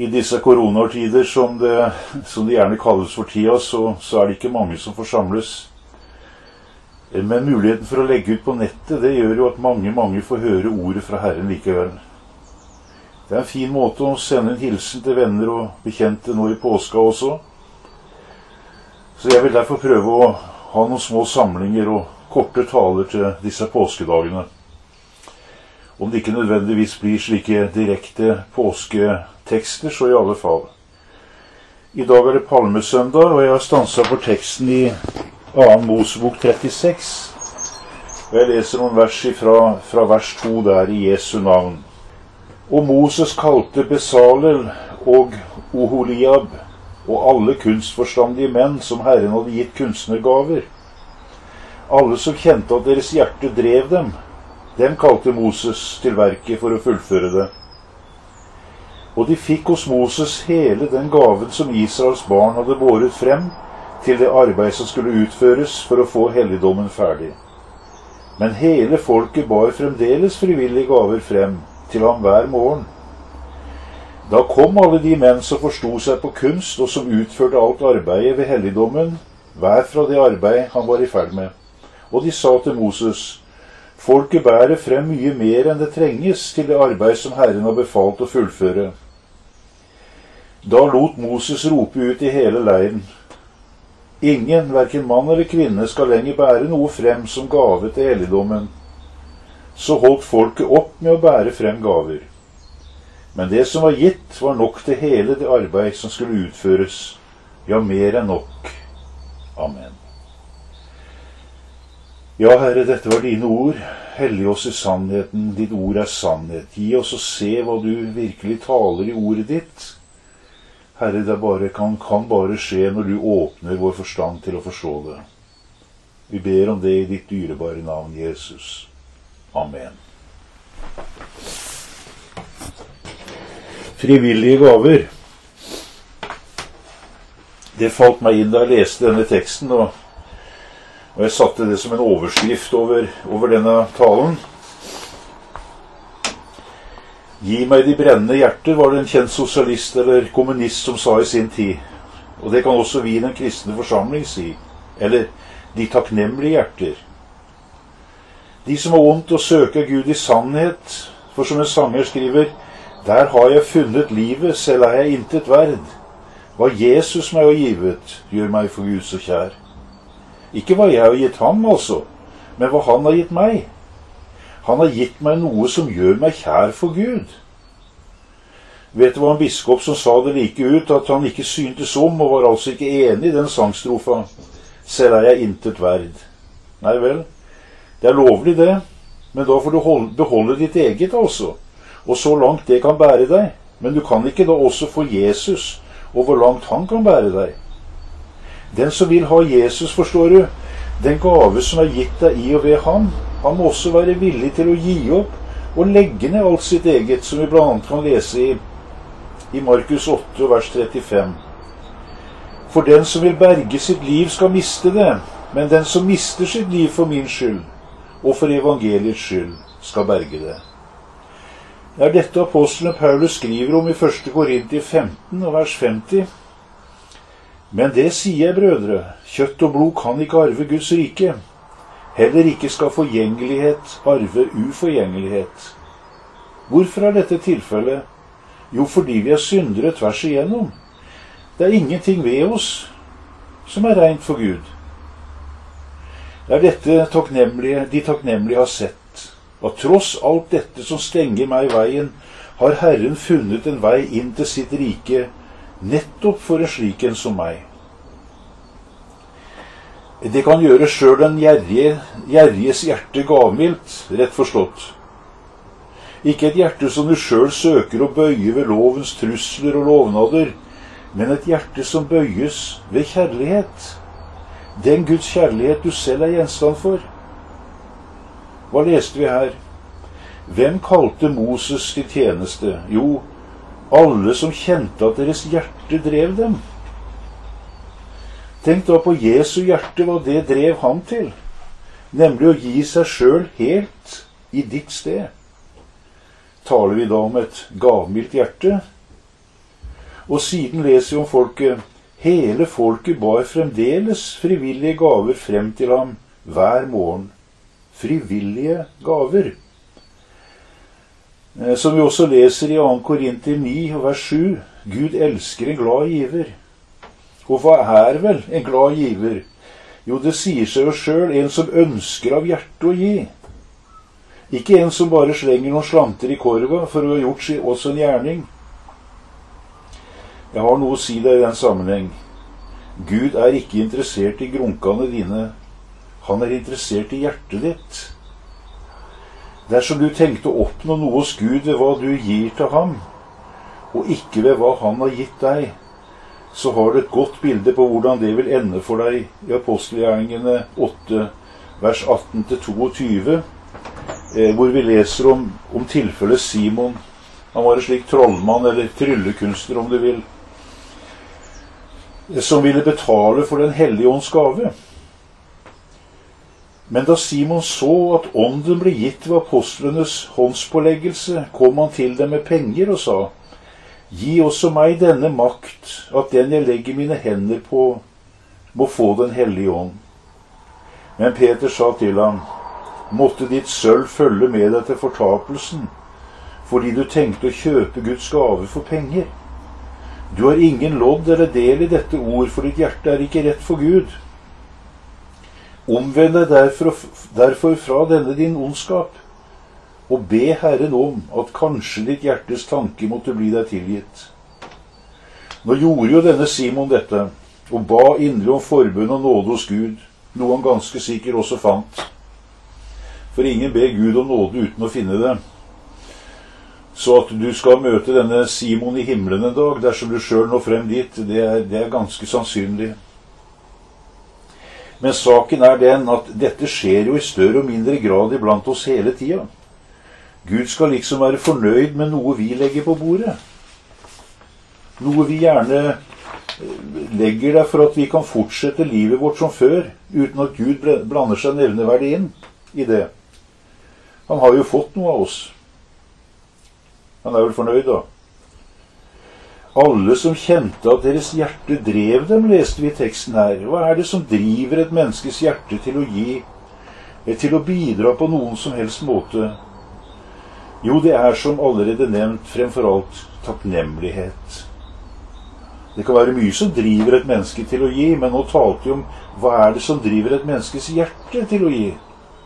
I disse koronaårtider, som det gjerne kalles for tida, så det ikke mange som forsamles. Men muligheten for å legge ut på nettet, det gjør jo at mange får høre ordet fra Herren likevel. Det en fin måte å sende en hilsen til venner og bekjente nå i påska også. Så jeg vil derfor prøve å ha noen små samlinger og korte taler til disse påskedagene. Om det ikke nødvendigvis blir slike direkte påsketekster, så i alle fall. I dag det palmesøndag, og jeg har stanset på teksten i 2. Mosebok 36. Og jeg leser noen vers fra vers 2 der i Jesu navn. Og Moses kalte Besalel og Oholiab og alle kunstforstandige menn som Herren hadde gitt kunstnergaver. Alle som kjente at deres hjerte drev dem kalte Moses til verket for å fullføre det. Og de fikk hos Moses hele den gaven som Israels barn hadde båret frem til det arbeid som skulle utføres for å få helligdommen ferdig. Men hele folket bar fremdeles frivillige gaver frem til ham hver morgen. Da kom alle de menn som forstod seg på kunst og som utførte alt arbeidet ved helligdommen, hver fra det arbeid han var i ferd med. Og de sa til Moses, folket bærer frem mye mer enn det trenges til det arbeid som Herren har befalt å fullføre. Da lot Moses rope ut i hele leiren, ingen, hverken mann eller kvinne, skal lenger bære noe frem som gave til helligdommen. Så holdt folket opp med å bære frem gaver. Men det som var gitt, var nok til hele det arbeid som skulle utføres. Ja, mer enn nok. Amen. Ja, Herre, dette var dine ord. Hellig oss i sannheten. Ditt ord sannhet. Gi oss å se hva du virkelig taler i ordet ditt. Herre, det kan bare skje når du åpner vår forstand til å forstå det. Vi ber om det i ditt dyrebare navn, Jesus. Amen. Frivillige gaver. Det falt meg inn da jeg leste denne teksten, og jeg satte det som en overskrift over denne talen. Gi meg de brennende hjerter, var det en kjent sosialist eller kommunist som sa i sin tid. Og det kan også vi i den kristne forsamling si. Eller de takknemlige hjerter. De som har vondt å søke Gud i sannhet, for som en sanger skriver, der har jeg funnet livet, selv er jeg intet verd. Hva Jesus meg har givet, gjør meg for Gud så kjær. Ikke hva jeg har gitt ham, altså, men hva han har gitt meg. Han har gitt meg noe som gjør meg kjær for Gud. Vet du hva en biskop som sa det like ut, at han ikke syntes om, og var altså ikke enig i den sangstrofa, selv er jeg intet verd. Nei vel, det lovlig det, men da får du beholde ditt eget altså, og så langt det kan bære deg, men du kan ikke da også få Jesus, og hvor langt han kan bære deg. Den som vil ha Jesus, forstår du, den gave som gitt deg i og ved ham, han må også være villig til å gi opp og legge ned alt sitt eget, som vi blant annet kan lese i Markus 8, vers 35. For den som vil berge sitt liv skal miste det, men den som mister sitt liv for min skyld, og for evangeliets skyld, skal berge det. Det dette apostelen Paulus skriver om i 1. Korintier 15, vers 50. Men det sier jeg, brødre, kjøtt og blod kan ikke arve Guds rike. Heller ikke skal forgjengelighet arve uforgjengelighet. Hvorfor dette tilfellet? Jo, fordi vi syndere tvers igjennom. Det ingenting ved oss som rent for Gud. Det dette de takknemlige har sett, at tross alt dette som stenger meg i veien, har Herren funnet en vei inn til sitt rike, nettopp for en slik en som meg. Det kan gjøre selv den gjerriges hjerte gavmildt, rett forstått. Ikke et hjerte som du selv søker å bøye ved lovens trusler og lovnader, men et hjerte som bøyes ved kjærlighet. Den Guds kjærlighet du selv gjenstand for. Hva leste vi her? Hvem kalte Moses til tjeneste? Jo, alle som kjente at deres hjerte drev dem. Tenk da på Jesu hjerte, hva det drev ham til, nemlig å gi seg selv helt i ditt sted. Taler vi da om et gavmildt hjerte? Og siden leser vi om folket. Hele folket bar fremdeles frivillige gaver frem til ham hver morgen. Frivillige gaver. Som vi også leser i 2. Korinter 9, vers 7. Gud elsker en glad giver. Og hva er vel en glad giver? Jo, det sier seg jo selv, en som ønsker av hjertet å gi. Ikke en som bare slenger noen slanter i korva for å ha gjort også en gjerning. Jeg har noe å si deg i den sammenheng. Gud er ikke interessert i grunkene dine. Han er interessert i hjertet ditt. Dersom du tenkte å oppnå noe hos Gud ved hva du gir til ham, og ikke ved hva han har gitt deg, så har du et godt bilde på hvordan det vil ende for deg i Apostelgjerningene 8, vers 18-22, hvor vi leser om tilfellet Simon. Han var en slik trollmann, eller tryllekunstner om du vil, som ville betale for den hellige ånds gave. Men da Simon så at ånden ble gitt ved apostlenes håndspåleggelse, kom han til dem med penger og sa, «Gi også meg denne makt, at den jeg legger mine hender på, må få den hellige ånd.» Men Peter sa til ham, «Måtte ditt sølv følge med deg til fortapelsen, fordi du tenkte å kjøpe Guds gave for penger. Du har ingen lodd eller del i dette ord, for ditt hjerte er ikke rett for Gud. Omvend deg derfor fra denne din ondskap, og be Herren om at kanskje ditt hjertes tanke måtte bli deg tilgitt.» Nå gjorde jo denne Simon dette, og ba inderlig om forbønn og nåde hos Gud, noe han ganske sikkert også fant. For ingen ber Gud om nåde uten å finne det. Så at du skal møte denne Simon i himmelen en dag, dersom du selv når frem dit, det er ganske sannsynlig. Men saken er den at dette skjer jo i større og mindre grad iblant oss hele tida. Gud skal liksom være fornøyd med noe vi legger på bordet. Noe vi gjerne legger der for at vi kan fortsette livet vårt som før, uten at Gud blander seg nevneverdig inn i det. Han har jo fått noe av oss. Han er vel fornøyd da. Alle som kjente at deres hjerte drev dem, leste vi i teksten her. Hva er det som driver et menneskes hjerte til å gi, til å bidra på noen som helst måte? Jo, det er som allerede nevnt fremfor alt takknemlighet. Det kan være mye som driver et menneske til å gi, men nå talte vi om hva er det som driver et menneskes hjerte til å gi?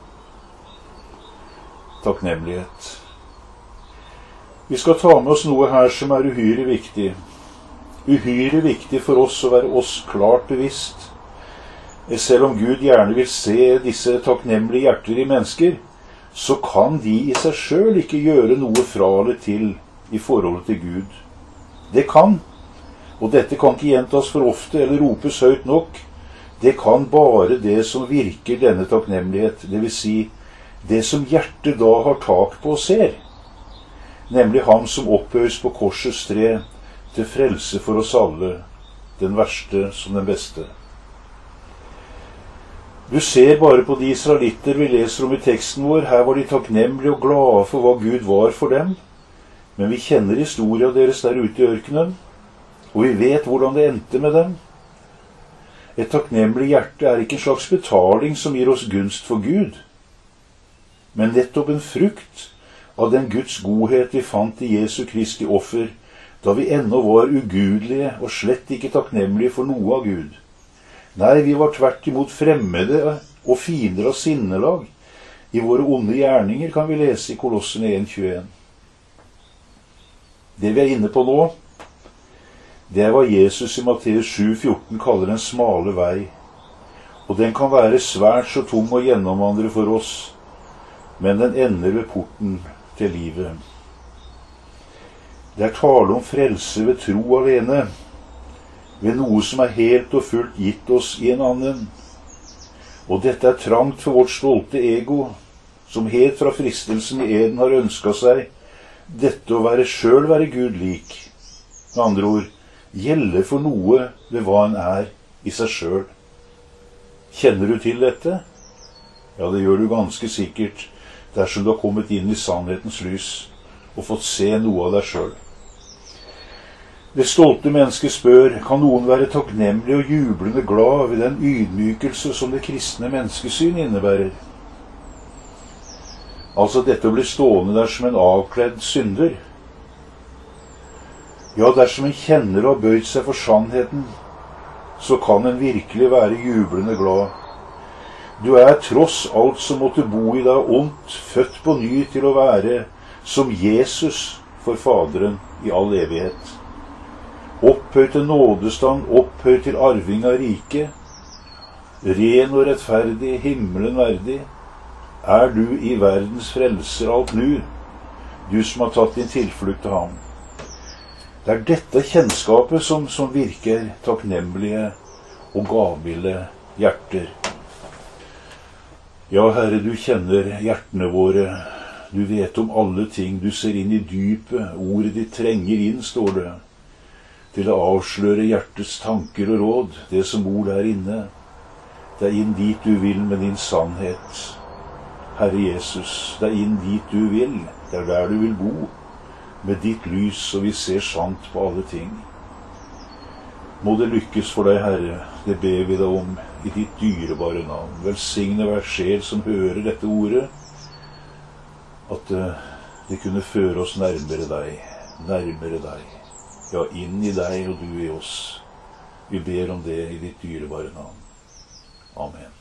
Takknemlighet. Vi skal ta med oss noe her som er uhyre viktig. Uhyre viktig for oss å være oss klart bevisst. Selv om Gud gjerne vil se disse takknemlige hjerter i mennesker, så kan de i seg selv ikke gjøre noe fra eller til i forholdet til Gud. Det kan, og dette kan ikke gjentas for ofte eller ropes høyt nok. Det kan bare det som virker denne takknemlighet, det vil si det som hjertet da har tak på og ser. Nemlig ham som opphøys på korsets tre til frelse for oss alle, den verste som den beste. Du ser bare på de israelitter vi leser om i teksten vår. Her var de takknemlige og glade for hva Gud var for dem. Men vi kjenner historien deres der ute i ørkenen, og vi vet hvordan det endte med dem. Et takknemlig hjerte er ikke en slags betaling som gir oss gunst for Gud, men nettopp en frukt av den Guds godhet vi fant i Jesu Kristi offer, da vi ennå var ugudelige og slett ikke takknemlige for noe av Gud. Nei, vi var tvert imot fremmede og fiender av sinnelag. I våre onde gjerninger kan vi lese i Kolossene 1,21. Det vi er inne på nå, det er hva Jesus i Matteus 7,14 kaller en smale vei. Og den kan være svært så tung å gjennomvandre for oss, men den ender ved porten til livet. Det er tale om frelse ved tro alene, ved noe som er helt og fullt gitt oss i en annen. Og dette er trangt for vårt stolte ego, som helt fra fristelsen i Eden har ønsket seg dette å være Gud lik. Med andre ord, gjelde for noe ved hva en er i seg selv. Kjenner du til dette? Ja, det gjør du ganske sikkert dersom du har kommet inn i sannhetens lys og fått se noe av deg selv. Det stolte mennesket spør, kan noen være takknemlig og jublende glad ved den ydmykelse som det kristne menneskesyn innebærer? Altså dette å bli stående der som en avkledd synder. Ja, dersom en kjenner og har bøyd seg for sannheten, så kan en virkelig være jublende glad. Du er tross alt som måtte bo i deg ondt, født på ny til å være som Jesus for Faderen i all evighet. Opphøyd til nådestand, opphøyd til arving av riket, ren og rettferdig, himmelen verdig, er du i verdens frelser alt nu, du som har tatt din tilflukt til ham. Det er dette kjennskapet som virker takknemlige og gavmilde hjerter. Ja, Herre, du kjenner hjertene våre, du vet om alle ting, du ser inn i dypet, ordet ditt trenger inn, står det, til å avsløre hjertets tanker og råd, det som bor der inne. Det er inn dit du vil med din sannhet. Herre Jesus, det er inn dit du vil, det er der du vil bo, med ditt lys, og vi ser sant på alle ting. Må det lykkes for deg, Herre, det ber vi deg om i ditt dyrebare navn. Velsigne hver sjel som hører dette ordet, at det kunne føre oss nærmere deg, ja, inn i deg og du i oss. Vi ber om det i ditt dyrebare navn. Amen.